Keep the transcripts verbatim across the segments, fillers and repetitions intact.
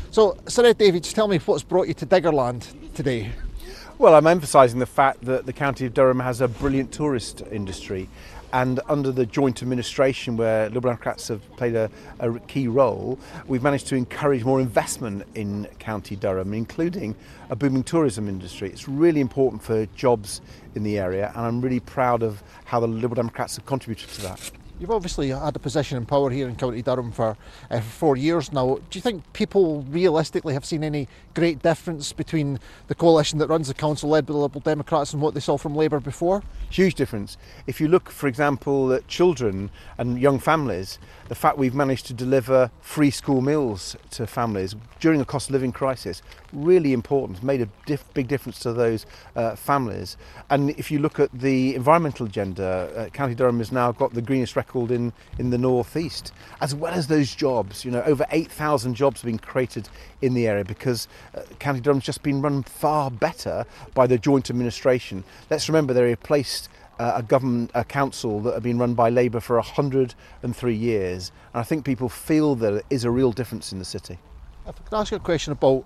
So, Sir Ed Davey, just tell me what's brought you to Diggerland today? Well, I'm emphasising the fact that the County of Durham has a brilliant tourist industry, and under the joint administration where Liberal Democrats have played a, a key role, we've managed to encourage more investment in County Durham, including a booming tourism industry. It's really important for jobs in the area, and I'm really proud of how the Liberal Democrats have contributed to that. You've obviously had a position in power here in County Durham for, uh, for four years now. Do you think people realistically have seen any great difference between the coalition that runs the council led by the Liberal Democrats and what they saw from Labour before? Huge difference. If you look, for example, at children and young families, the fact we've managed to deliver free school meals to families during a cost of living crisis, really important, made a diff- big difference to those uh, families. And if you look at the environmental agenda, uh, County Durham has now got the greenest record in, in the North East, as well as those jobs. You know, over eight thousand jobs have been created in the area because uh, County Durham's just been run far better by the joint administration. Let's remember they replaced uh, a government, a council that had been run by Labour for one hundred and three years, and I think people feel that there is a real difference in the city. If I could ask you a question about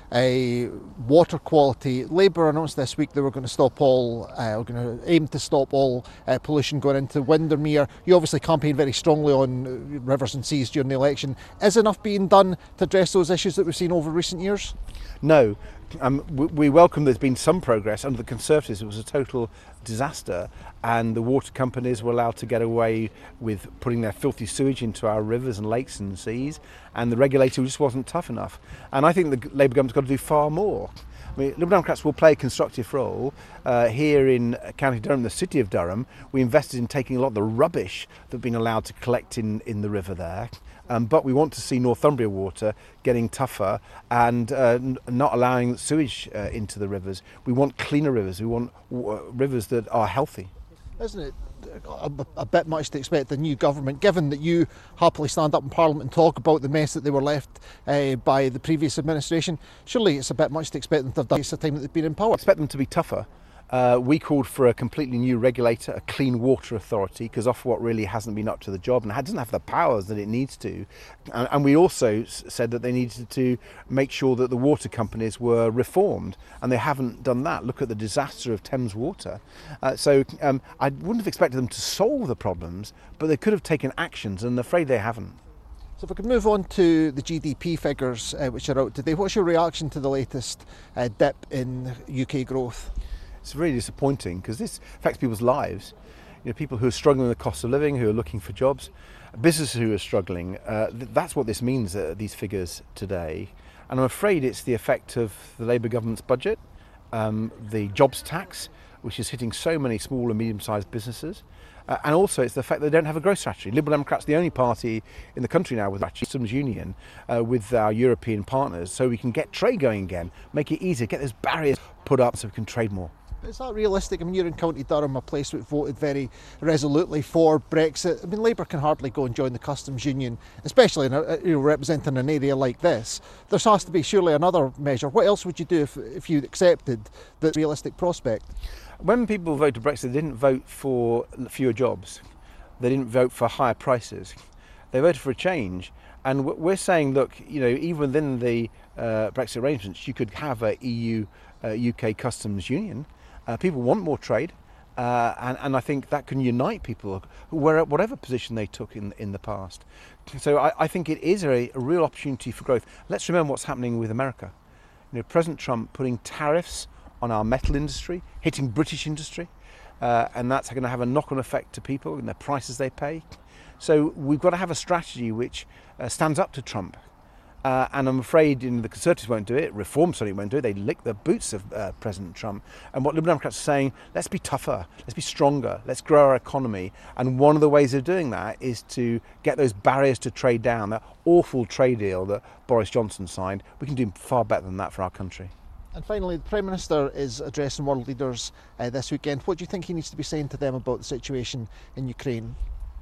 uh, water quality. Labour announced this week they were going to stop all, uh, were going to aim to stop all uh, pollution going into Windermere. You obviously campaigned very strongly on rivers and seas during the election. Is enough being done to address those issues that we've seen over recent years? No. Um, we, we welcome there's been some progress. Under the Conservatives it was a total disaster, and the water companies were allowed to get away with putting their filthy sewage into our rivers and lakes and seas, and the regulator just wasn't tough enough. And I think the Labour government's got to do far more. I mean, Liberal Democrats will play a constructive role. Uh, here in County Durham, the city of Durham, we invested in taking a lot of the rubbish that had been allowed to collect in, in the river there. Um, but we want to see Northumbria water getting tougher and uh, n- not allowing sewage uh, into the rivers. We want cleaner rivers. We want w- rivers that are healthy. Isn't it a, a bit much to expect the new government, given that you happily stand up in Parliament and talk about the mess that they were left uh, by the previous administration? Surely it's a bit much to expect them to have done this the time that they've been in power. I expect them to be tougher. Uh, we called for a completely new regulator, a clean water authority, because Ofwat really hasn't been up to the job and doesn't have the powers that it needs to. And, and we also s- said that they needed to make sure that the water companies were reformed, and they haven't done that. Look at the disaster of Thames Water. Uh, so um, I wouldn't have expected them to solve the problems, but they could have taken actions, and I'm afraid they haven't. So if we could move on to the G D P figures uh, which are out today, what's your reaction to the latest uh, dip in U K growth? It's really disappointing because this affects people's lives. You know, people who are struggling with the cost of living, who are looking for jobs, businesses who are struggling. Uh, th- that's what this means, uh, these figures today. And I'm afraid it's the effect of the Labour government's budget, um, the jobs tax, which is hitting so many small and medium-sized businesses. Uh, and also it's the fact that they don't have a growth strategy. Liberal Democrats are the only party in the country now with a customs union uh, with our European partners, so we can get trade going again, make it easier, get those barriers put up so we can trade more. Is that realistic? I mean, you're in County Durham, a place that voted very resolutely for Brexit. I mean, Labour can hardly go and join the customs union, especially in a, you know, representing an area like this. There has to be surely another measure. What else would you do if, if you accepted the realistic prospect? When people voted Brexit, they didn't vote for fewer jobs. They didn't vote for higher prices. They voted for a change. And we're saying, look, you know, even within the uh, Brexit arrangements, you could have a E U, uh, U K customs union. Uh, people want more trade, uh, and, and I think that can unite people, where, whatever position they took in in the past. So I, I think it is a, a real opportunity for growth. Let's remember what's happening with America. You know, President Trump putting tariffs on our metal industry, hitting British industry, uh, and that's going to have a knock-on effect to people and the prices they pay. So we've got to have a strategy which uh, stands up to Trump. Uh, and I'm afraid you know, the Conservatives won't do it, Reform certainly won't do it, they lick the boots of uh, President Trump. And what Liberal Democrats are saying, let's be tougher, let's be stronger, let's grow our economy. And one of the ways of doing that is to get those barriers to trade down, that awful trade deal that Boris Johnson signed. We can do far better than that for our country. And finally, the Prime Minister is addressing world leaders uh, this weekend. What do you think he needs to be saying to them about the situation in Ukraine?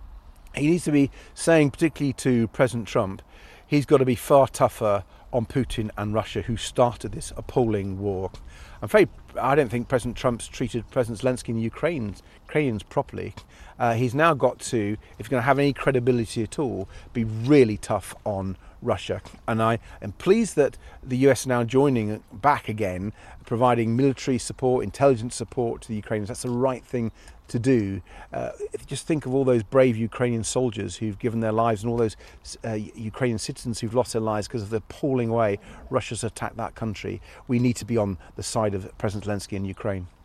He needs to be saying, particularly to President Trump, he's got to be far tougher on Putin and Russia, who started this appalling war. I'm afraid I don't think President Trump's treated President Zelensky and the Ukrainians, Ukrainians properly. Uh, he's now got to, if he's going to have any credibility at all, be really tough on Russia. And I am pleased that the U S are now joining back again, providing military support, intelligence support to the Ukrainians. That's the right thing to do. Uh, if you just think of all those brave Ukrainian soldiers who've given their lives, and all those uh, Ukrainian citizens who've lost their lives because of the appalling way Russia's attacked that country. We need to be on the side of President Zelensky in Ukraine.